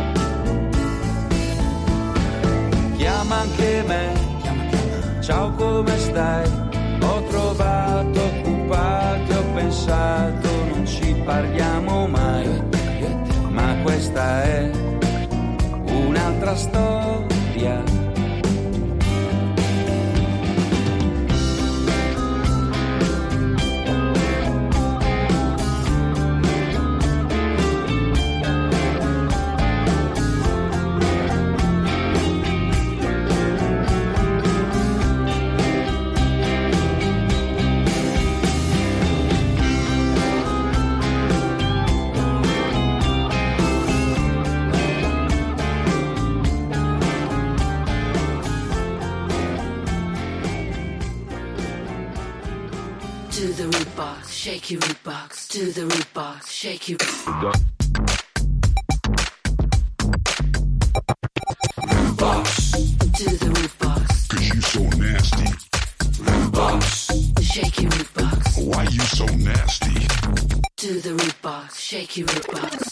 Chiama anche me, ciao come stai? Ho trovato occupato e ho pensato non ci parliamo mai, ma questa è un'altra storia. Shake your root box to the root box. Shake your root box to the root box. Cause you so nasty. Root box. Shake your root box. Why you so nasty? To the root box. Shake your root box.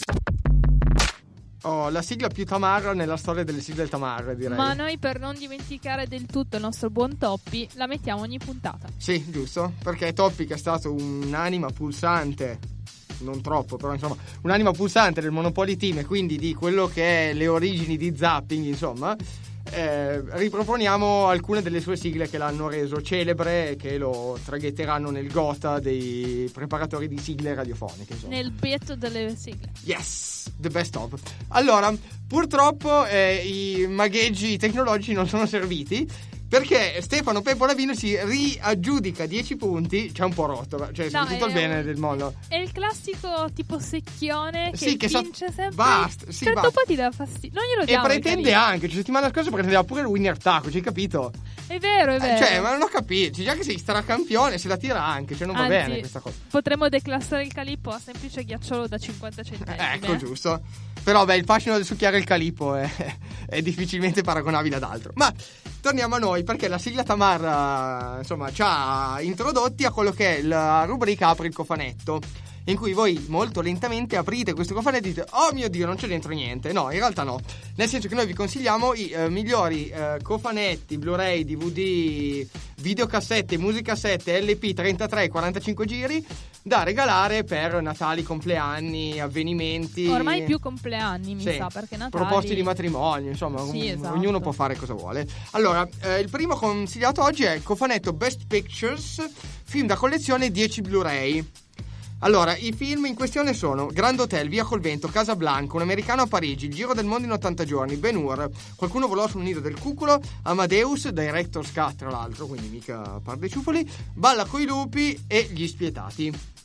Oh, la sigla più tamarra nella storia delle sigle tamarre, direi. Ma noi, per non dimenticare del tutto il nostro buon Toppi, la mettiamo ogni puntata. Sì, giusto, perché Toppi, che è stato un'anima pulsante, non troppo, però insomma, un'anima pulsante del Monopoly Team e quindi di quello che è le origini di Zapping, insomma, eh, riproponiamo alcune delle sue sigle che l'hanno reso celebre e che lo traghetteranno nel gotha dei preparatori di sigle radiofoniche, insomma. Nel bietto delle sigle. Yes, the best of. Allora, purtroppo eh, i magheggi tecnologici non sono serviti, perché Stefano Peppo Lavino si riaggiudica dieci punti. C'è un po' rotto, cioè no, tutto il bene del mondo. È il classico tipo secchione che, sì, che vince so- sempre. Basta, sì, certo, basta. poi ti dà fastidio. Non glielo E diamo. pretende anche, cioè settimana scorsa pretendeva pure il winner taco, ci hai capito? È vero, è vero. Eh, cioè, ma non ho capito, cioè, già che sei stracampione se la tira anche, cioè non va Anzi, bene questa cosa. Potremmo declassare il calippo a semplice ghiacciolo da cinquanta centesimi. Ecco, eh? giusto. Però beh, il fascino del succhiare il calippo è, è difficilmente paragonabile ad altro. Ma torniamo a noi, perché la sigla tamarra, insomma, ci ha introdotti a quello che è la rubrica Apri il cofanetto, in cui voi molto lentamente aprite questo cofanetto e dite: oh mio Dio, non c'è dentro niente. No, in realtà no, nel senso che noi vi consigliamo i eh, migliori eh, cofanetti, Blu-ray, D V D, videocassette, musicassette, L P trentatré e quarantacinque giri da regalare per Natali, compleanni, avvenimenti. Ormai più compleanni, mi sì, sa, perché Natali... proposte di matrimonio, insomma, sì, ogn- esatto. ognuno può fare cosa vuole. Allora, eh, il primo consigliato oggi è il cofanetto Best Pictures, film da collezione, dieci Blu-ray. Allora, i film in questione sono Grand Hotel, Via col vento, Casablanca, Un americano a Parigi, Il giro del mondo in ottanta giorni, Ben-Hur, Qualcuno volò sul nido del cuculo, Amadeus, Director's Cut tra l'altro, quindi mica par dei ciuffoli, Balla coi lupi e Gli spietati.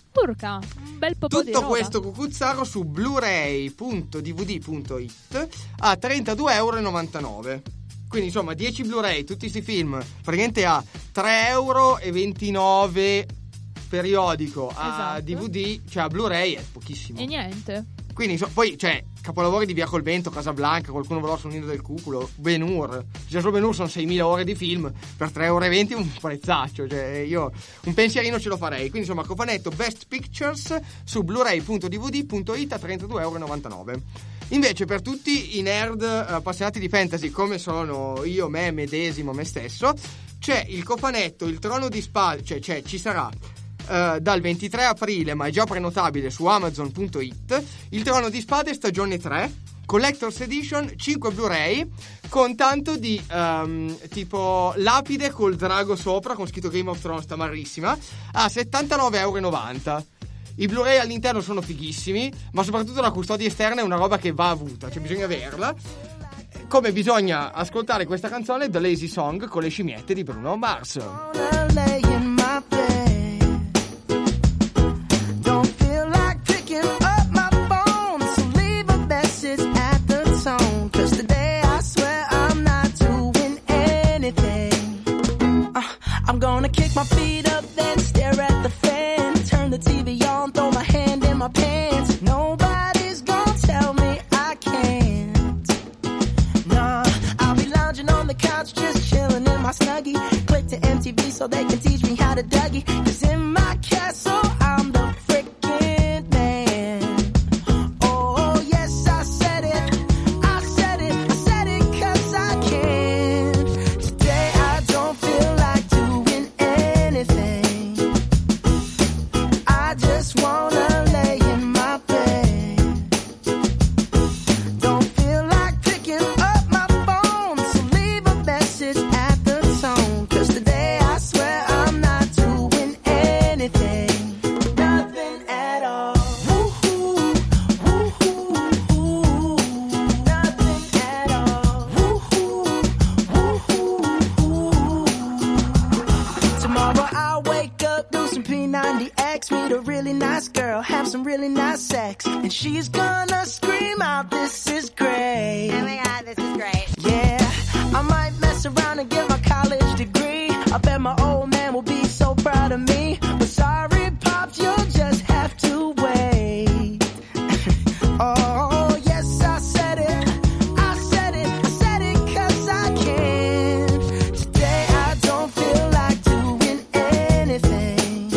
Urca, un bel po' di Tutto roba. questo cucuzzaro su blu-ray punto d v d punto i t a trentadue e novantanove euro. Quindi insomma dieci Blu-ray, tutti questi film praticamente a tre e ventinove euro periodico, a Esatto. D V D, cioè a Blu-ray è pochissimo. E niente. Quindi insomma, poi cioè capolavori di Via col Vento, Casablanca, Qualcuno volò sul nido del cuculo, Ben-Hur. Già solo Ben-Hur sono seimila ore di film per tre e venti euro, un prezzaccio, cioè io un pensierino ce lo farei. Quindi insomma cofanetto Best Pictures su blu-ray punto d v d punto i t a trentadue e novantanove euro. Invece per tutti i nerd appassionati di fantasy come sono io, me medesimo, me stesso, c'è il cofanetto Il Trono di Spade, cioè, cioè ci sarà Uh, dal ventitré aprile, ma è già prenotabile su amazon punto i t, Il Trono di Spade stagione tre Collector's Edition, cinque Blu-ray con tanto di um, tipo lapide col drago sopra con scritto Game of Thrones, tamarrissima, a settantanove e novanta euro. I Blu-ray all'interno sono fighissimi, ma soprattutto la custodia esterna è una roba che va avuta, cioè bisogna averla. Come bisogna ascoltare questa canzone, The Lazy Song con le scimmiette di Bruno Mars. I'm gonna kick my feet up, then stare at the fan. Turn the T V on, throw my hand in my pants. Nobody's gonna tell me I can't. Nah, I'll be lounging on the couch, just chilling in my Snuggie. Click to M T V so they can teach me how to Dougie. Cause in my castle, I'm the freaking man. Oh, yes, I said it. I said it. I said it cause I can. Today I don't feel like I just wanna lay in my bed. Don't feel like picking up my phone, so leave a message at the tone. Cause today I swear I'm not doing anything, nothing at all. Woo-hoo, woo-hoo, woo-hoo, nothing at all. Woo-hoo, woo-hoo, woo-hoo. Tomorrow I'll wake up, do some P ninety X, meet a really nice girl, have some really nice sex, and she's gonna scream out, this is great. Oh my god, this is great. Yeah, I might mess around and get my college degree. I bet my old man will be so proud of me. But sorry, Pops, you'll just have to wait. Oh, yes, I said it. I said it. I said it cause I can. Today I don't feel like doing anything.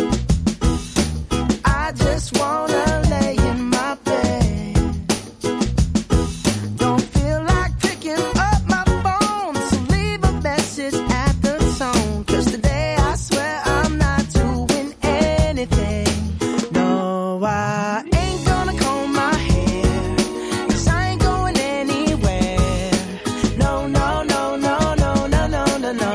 I just wanna lay in my bed. Don't feel like picking up my phone, so leave a message at the tone. Cause today I swear I'm not doing anything. No, I ain't gonna comb my hair, cause I ain't going anywhere. No, no, no, no, no, no, no, no, no.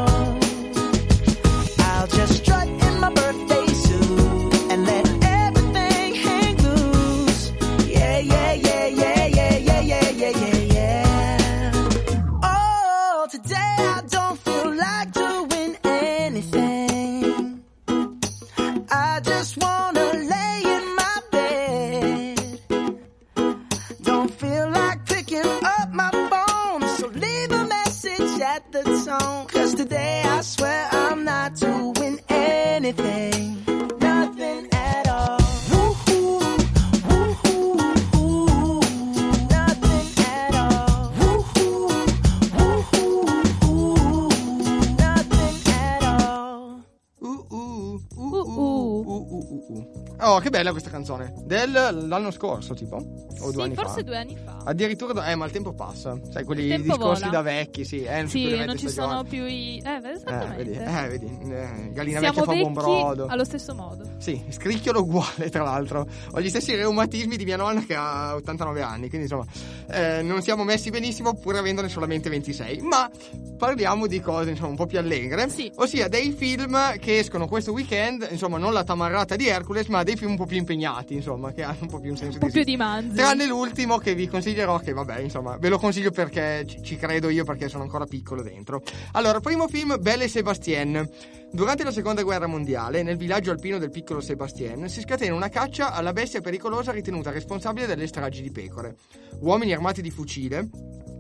I'll just strut in my birthday suit and let everything hang loose. Yeah, yeah, yeah, yeah, yeah, yeah, yeah, yeah, yeah, yeah. Oh, today I don't feel like doing anything. I just wanna lay in my bed. Don't feel like picking up my phone, so leave a message at the tone. Cause today I swear I'm not doing anything, nothing at all. Woo-hoo, woo-hoo, woo-hoo, nothing at all. Woo-hoo, woo-hoo, woo-hoo, nothing at all. Uh, uh, uh, uh, uh, uh, uh, uh. Oh, che bella questa canzone. Dell'anno scorso, tipo? O due Sì, anni forse fa? due anni fa. Addirittura, eh, ma il tempo passa. Sai, quelli Il tempo discorsi vola. da vecchi, sì. Eh, non si più le Sì, vecchie non ci stagioni. sono più i... Eh, Eh, esattamente. vedi, eh, vedi, eh, gallina Siamo vecchia fa buon vecchi brodo. allo stesso modo. Sì, scricchiolo uguale, tra l'altro. Ho gli stessi reumatismi di mia nonna che ha ottantanove anni, quindi insomma, eh, non siamo messi benissimo pur avendone solamente ventisei. Ma parliamo di cose, insomma, un po' più allegre. Sì. Ossia dei film che escono questo weekend, insomma, non la tamarrata di Hercules, ma dei film un po' più impegnati, insomma, che hanno un po' più un senso Un po' di più sì. di manzi. Tranne l'ultimo che vi consiglierò, che vabbè, insomma, ve lo consiglio perché ci, ci credo io, perché sono ancora piccolo dentro. Allora, primo film, Belle e Sébastien. Durante la seconda guerra mondiale, nel villaggio alpino del piccolo Sébastien, si scatena una caccia alla bestia pericolosa ritenuta responsabile delle stragi di pecore. Uomini armati di fucile,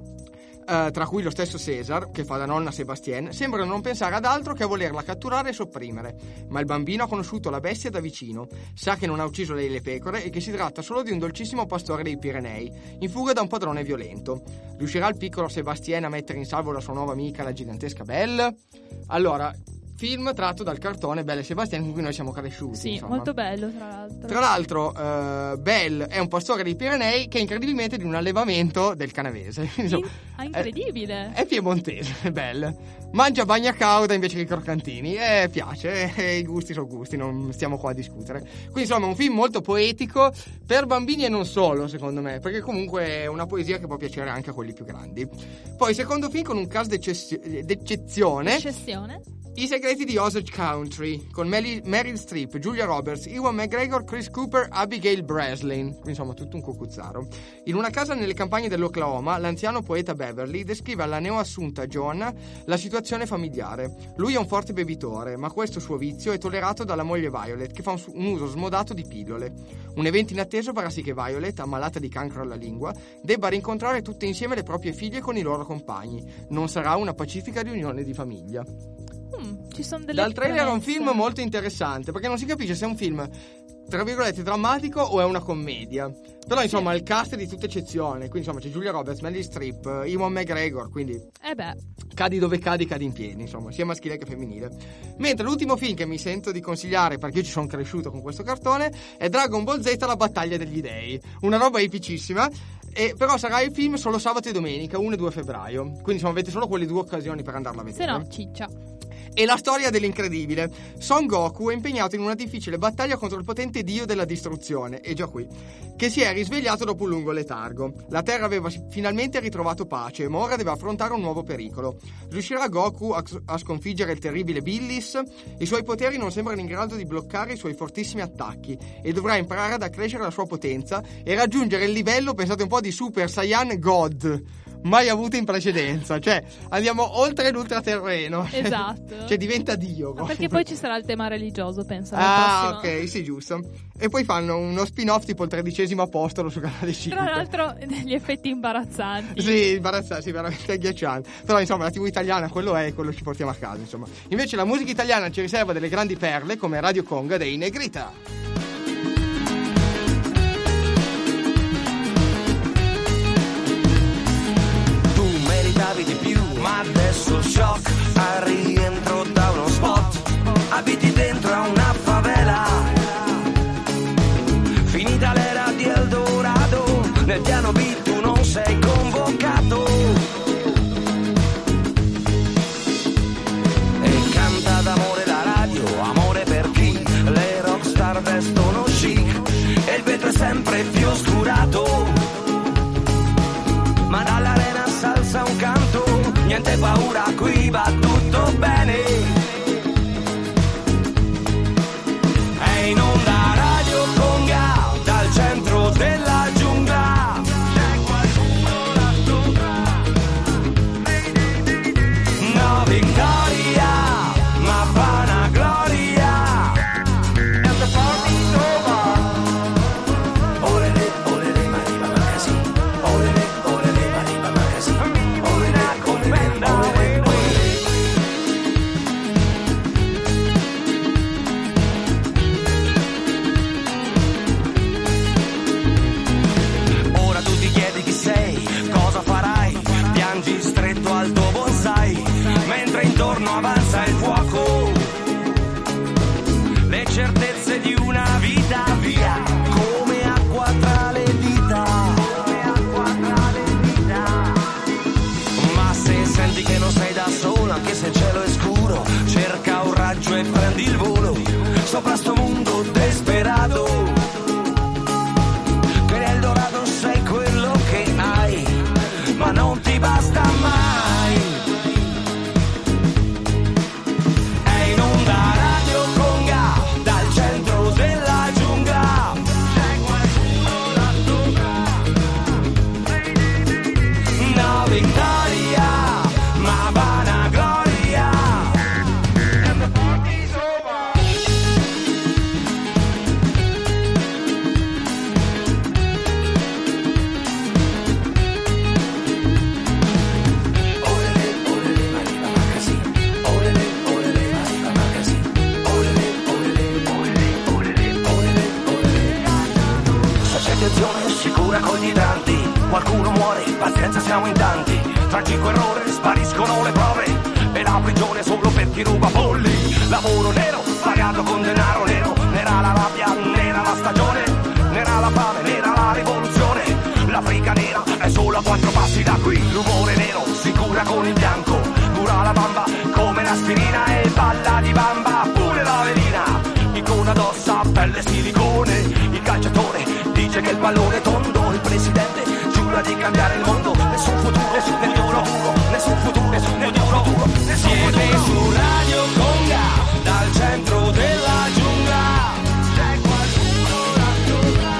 Uh, tra cui lo stesso César, che fa da nonna a Sébastien, sembrano non pensare ad altro che a volerla catturare e sopprimere. Ma il bambino ha conosciuto la bestia da vicino, sa che non ha ucciso lei le pecore e che si tratta solo di un dolcissimo pastore dei Pirenei, in fuga da un padrone violento. Riuscirà il piccolo Sébastien a mettere in salvo la sua nuova amica, la gigantesca Belle? Allora, film tratto dal cartone Belle e Sébastien con cui noi siamo cresciuti. Sì, insomma. molto bello tra l'altro. Tra l'altro, uh, Belle è un pastore dei Pirenei che è incredibilmente di un allevamento del canavese. Insomma, In- ah, incredibile. È, è piemontese, Belle. Mangia bagna cauda invece che i croccantini. E piace, e i gusti sono gusti, non stiamo qua a discutere. Quindi insomma è un film molto poetico per bambini e non solo, secondo me, perché comunque è una poesia che può piacere anche a quelli più grandi. Poi secondo film con un cast d'eccezio- d'eccezione. Eccezione? I segreti di Osage Country con Mel- Meryl Streep, Julia Roberts, Ewan McGregor, Chris Cooper, Abigail Breslin. Insomma, tutto un cucuzzaro. In una casa nelle campagne dell'Oklahoma, l'anziano poeta Beverly descrive alla neoassunta Joanna la situazione familiare. Lui è un forte bevitore, ma questo suo vizio è tollerato dalla moglie Violet, che fa un, un uso smodato di pillole. Un evento inatteso farà sì che Violet, ammalata di cancro alla lingua, debba rincontrare tutte insieme le proprie figlie con i loro compagni. Non sarà una pacifica riunione di famiglia. Mm, ci sono delle Dal trailer è un premesse. film molto interessante, perché non si capisce se è un film tra virgolette drammatico o è una commedia. Però insomma il cast è di tutta eccezione. Quindi insomma c'è Julia Roberts, Meryl Streep, Ewan McGregor. Quindi Eh beh, cadi dove cadi, cadi in piedi, insomma, sia maschile che femminile. Mentre l'ultimo film che mi sento di consigliare, perché io ci sono cresciuto con questo cartone, è Dragon Ball Z, la battaglia degli dei. Una roba epicissima. E però sarà il film solo sabato e domenica, uno e due febbraio. Quindi insomma avete solo quelle due occasioni per andarla a vedere. se no, ciccia. E la storia dell'incredibile. Son Goku è impegnato in una difficile battaglia contro il potente dio della distruzione, e già qui, che si è risvegliato dopo un lungo letargo. La Terra aveva finalmente ritrovato pace, ma ora deve affrontare un nuovo pericolo. Riuscirà Goku a, a sconfiggere il terribile Billis? I suoi poteri non sembrano in grado di bloccare i suoi fortissimi attacchi e dovrà imparare ad accrescere la sua potenza e raggiungere il livello, pensate un po', di Super Saiyan God, mai avuto in precedenza. Cioè andiamo oltre l'ultraterreno. Esatto. Cioè diventa Dio. Ma perché poi ci sarà il tema religioso, penso. Ah, ok, sì, giusto. E poi fanno uno spin-off tipo il tredicesimo apostolo su Canale cinque. Tra l'altro degli effetti imbarazzanti. Sì, imbarazzanti, sì, veramente agghiaccianti. Però insomma la tivù italiana quello è, quello ci portiamo a casa, insomma. Invece la musica italiana ci riserva delle grandi perle come Radio Conga dei Negrita. Di più, ma adesso shock al rientro da uno spot. Abiti dentro a una favela, finita l'era di Eldorado. Nel piano B tu non sei convocato e canta d'amore la radio, amore per chi le rockstar vestono chic e il vetro è sempre più oscurato, ma dall'arena salsa un canto, niente paura, qui va tutto bene. È in onda Radio Conga, dal centro della giungla. C'è qualcuno là sopra. No vittoria, ma vanagloria. And the party's over. Olele, olele, mariba magazine. Olele, olele, mariba magazine. Olele, commenda, olele, olele. Ora tu ti chiedi chi sei, cosa farai, piangi stretto al tuo bonsai, mentre intorno avanza il fuoco, le certezze di una vita via, come acqua tra le dita, come acqua tra le dita. Ma se senti che non sei da solo, anche se il cielo è scuro, cerca un raggio e prendi il volo, sopra sto mondo disperato. Per Eldorado sei quello che hai, ma non ti basta mai. È in onda Radio Conga, dal centro della giungla. C'è qualcuno là sopra. No vittoria, ma vanagloria. And the party qualcuno muore, pazienza siamo in tanti, tragico errore, spariscono le prove, e la prigione solo per chi ruba polli, lavoro nero, pagato con denaro nero, nera la rabbia, nera la stagione, nera la fame, nera la rivoluzione, l'Africa nera è solo a quattro passi da qui, l'umore nero si cura con il bianco, cura la bamba come l'aspirina e balla di bamba, pure la velina, icona d'ossa, pelle silicone, il calciatore dice che il pallone è tondo, il presidente giura di cambiare il mondo, nessun futuro, nessun futuro, nessun futuro, nessun futuro, nessun futuro. Su Radio Conga, dal centro della giungla, c'è qualcuno da giungla,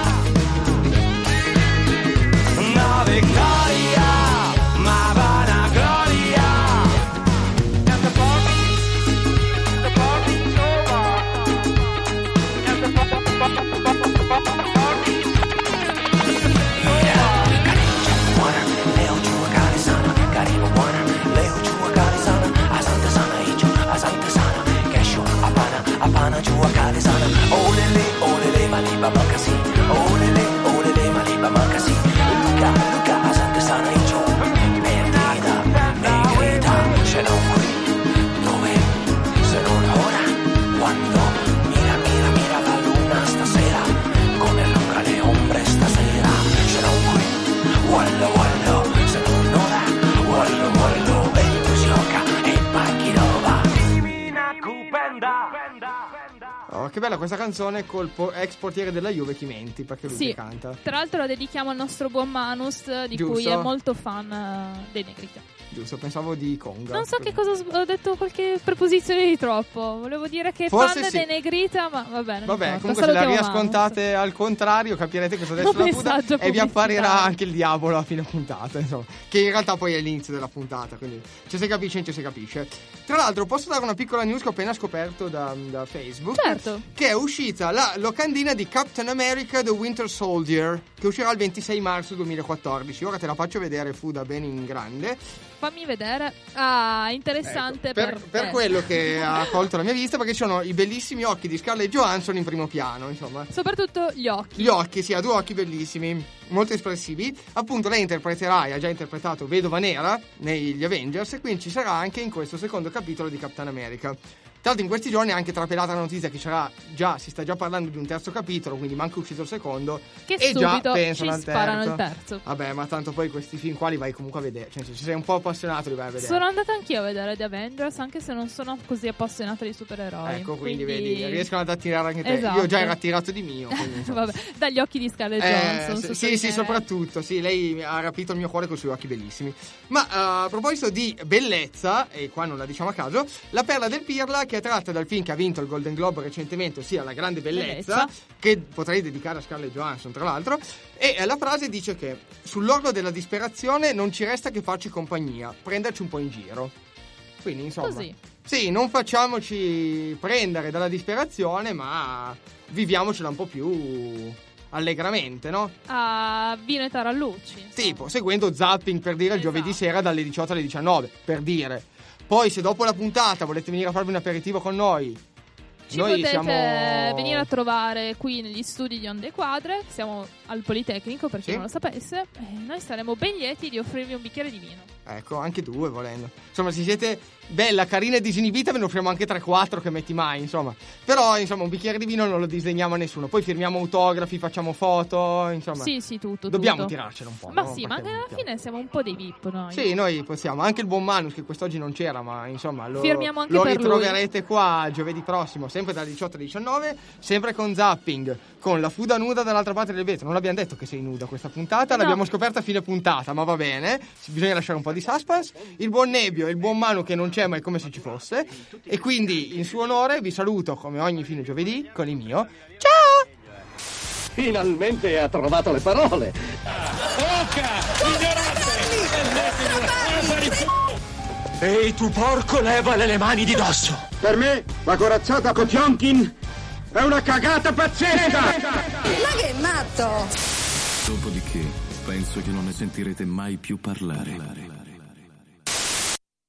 nave gloria, ma vana gloria, and the party, the party's over, and the party. Apana giua Calisana, olele, olele, maliba makasi, olele, olele, maliba makasi, Luca, Luca, a Santa Sana e giù, perdita, negrita, ce l'ho qui, dove, se non ora, quando, mira, mira, mira la luna stasera, come allunga le ombre stasera, ce l'ho qui, wallo, wallo, se non ora, wallo, wallo, e tu si occa, e pacchi roba, divina cupenda. Oh, che bella questa canzone col po- ex portiere della Juve Chimenti, perché lui sì, che canta. Tra l'altro la dedichiamo al nostro buon Manus, di Giusto. cui è molto fan uh, dei Negrita. Giusto, pensavo di Conga. Non so che cosa ho detto, qualche preposizione di troppo. Volevo dire che è Forse fan sì. dei Negrita, ma va bene. Vabbè, comunque se la riascoltate al contrario capirete che sono adesso la puntata e vi apparirà anche il diavolo a fine puntata, insomma, che in realtà poi è l'inizio della puntata, quindi ci si capisce, ci si capisce. Tra l'altro posso dare una piccola news che ho appena scoperto da, da Facebook. Certo. Che è uscita la locandina di Captain America The Winter Soldier, che uscirà il ventisei marzo duemilaquattordici. Ora te la faccio vedere, fu da bene in grande. Fammi vedere. Ah, interessante. Ecco, per, per, per quello che ha colto la mia vista, perché ci sono i bellissimi occhi di Scarlett Johansson in primo piano, insomma. Soprattutto gli occhi. Gli occhi, sì, ha due occhi bellissimi, molto espressivi. Appunto lei interpreterà, e ha già interpretato Vedova Nera negli Avengers, e quindi ci sarà anche in questo secondo capitolo di Captain America. Tra l'altro in questi giorni è anche trapelata la notizia che sarà già, si sta già parlando di un terzo capitolo, quindi manca uscito il secondo. Che e subito già pensano ci al sparano terzo. il terzo. Vabbè, ma tanto poi questi film qua li vai comunque a vedere, cioè se sei un po' appassionato li vai a vedere. Sono andata anch'io a vedere The Avengers, anche se non sono così appassionata di supereroi. Ecco, quindi, quindi... vedi, riescono ad attirare anche te. Esatto. Io già ero attirato di mio. Quindi, vabbè, dagli occhi di Scarlett eh, Johansson. sì, sì, soprattutto, sì, lei ha rapito il mio cuore con i suoi occhi bellissimi. Ma uh, a proposito di bellezza, e qua non la diciamo a caso, La perla del pirla, che è tratta dal film che ha vinto il Golden Globe recentemente, ossia La grande bellezza, bellezza, che potrei dedicare a Scarlett Johansson tra l'altro, e eh, la frase dice che sull'orlo della disperazione non ci resta che farci compagnia, prenderci un po' in giro. Quindi insomma, così. Sì, non facciamoci prendere dalla disperazione, ma viviamocela un po' più allegramente, no? A vino e tarallucci. Tipo, seguendo Zapping, per dire, il esatto. giovedì sera dalle diciotto alle diciannove, per dire. Poi se dopo la puntata volete venire a farvi un aperitivo con noi, ci noi potete siamo... venire a trovare qui negli studi di Onde Quadre, siamo al Politecnico per chi sì. non lo sapesse, e noi saremo ben lieti di offrirvi un bicchiere di vino. Ecco, anche due volendo. Insomma, se siete bella, carina e disinibita ve ne offriamo anche tre quattro che metti mai, insomma. Però, insomma, un bicchiere di vino non lo disegniamo a nessuno. Poi firmiamo autografi, facciamo foto, insomma. Sì, sì, tutto, dobbiamo tutto. tirarcelo un po'. Ma no? sì, Perché ma anche alla fine siamo un po' dei V I P noi. Sì, noi possiamo. Anche il buon Manus, che quest'oggi non c'era, ma insomma lo, firmiamo anche lo per ritroverete lui. Qua giovedì prossimo, sempre dalle diciotto alle diciannove, sempre con Zapping, con la Fuda nuda dall'altra parte del vetro. Non l'abbiamo detto che sei nuda questa puntata, no. L'abbiamo scoperta a fine puntata, ma va bene. Bisogna lasciare un po' di suspense. Il buon Nebbio e il buon Manu che non c'è, ma è come se ci fosse. E quindi in suo onore vi saluto come ogni fine giovedì con il mio ciao! Finalmente ha trovato le parole. Oca! Ignorante! Ehi tu porco, levale le mani di dosso! Per me la corazzata Potionkin è una cagata pazzesca! Ma che matto! Dopodiché penso che non ne sentirete mai più parlare.